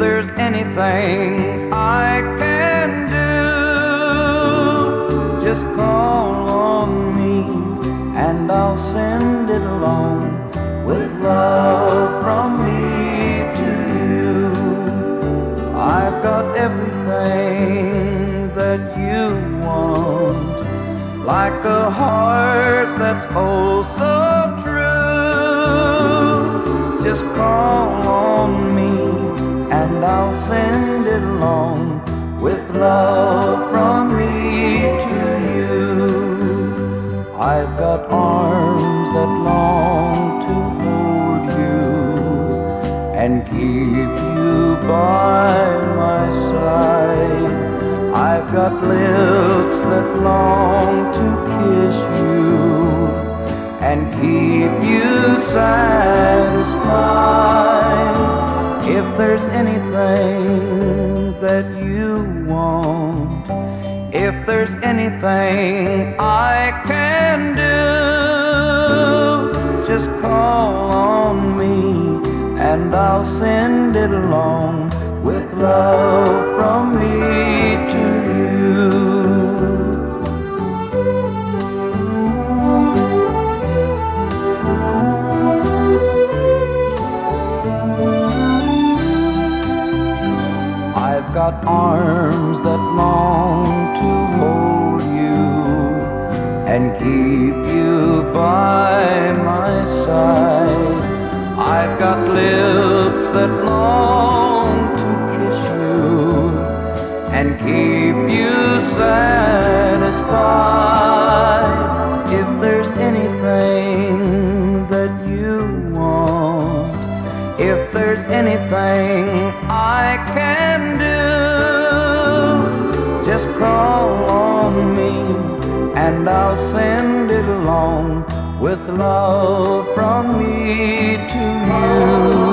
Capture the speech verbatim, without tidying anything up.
there's anything I can do, just call on me and I'll send it along with love from me to you. I've got everything that you want, like a heart that's oh so true. Just call on me and I'll send it along with love from me to you. I've got arms that long to hold you and keep you by my side. I've got lips that long to kiss you and keep you satisfied. If there's anything that you want, if there's anything I can do, just call on me and I'll send it along with love from me to you. I've got arms that long to hold you and keep you by my side. I've got lips that long to kiss you and keep you satisfied. If there's anything that you want, if there's anything I can do, just call on me and I'll send it along with love from me to you.